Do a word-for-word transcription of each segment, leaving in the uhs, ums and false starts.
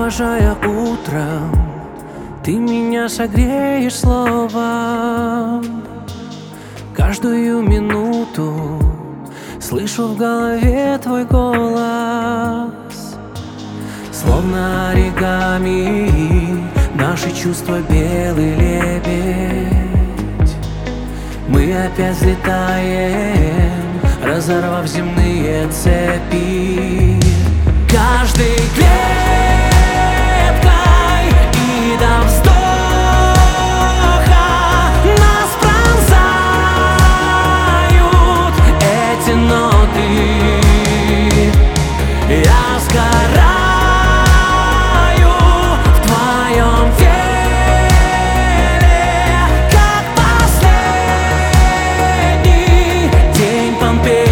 Провожая утром, ты меня согреешь словом. Каждую минуту слышу в голове твой голос. Словно оригами наши чувства белый лебедь. Мы опять взлетаем, разорвав земные цепи. Каждый клеткой и до вздоха нас пронзают эти ноты. Я сгораю в твоем теле, как последний день Помпеи.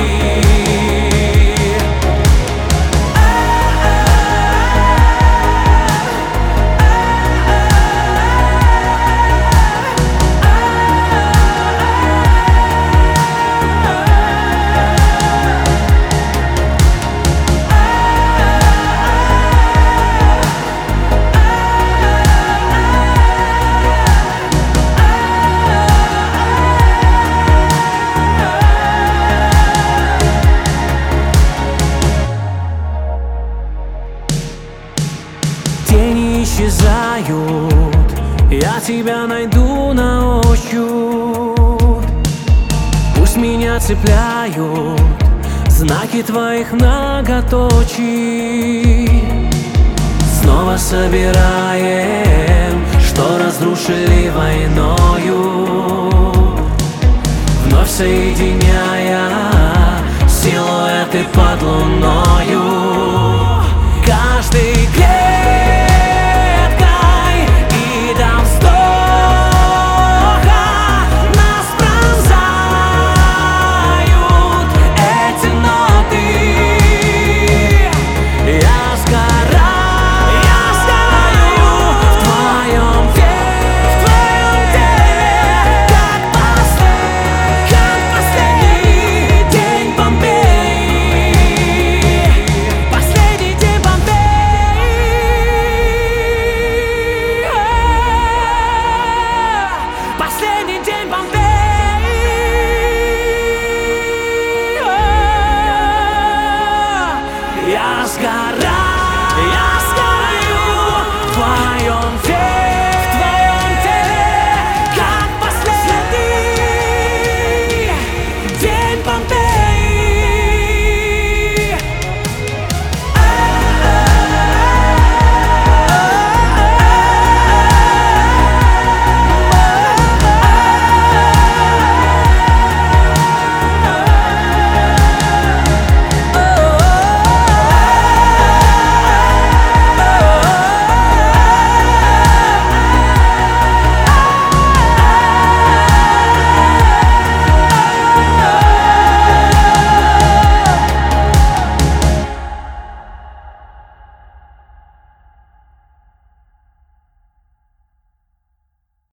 Тени исчезают, я тебя найду на ощупь. Пусть меня цепляют знаки твоих многоточий. Снова собираем, что разрушили войною, вновь соединяя силуэты под луною.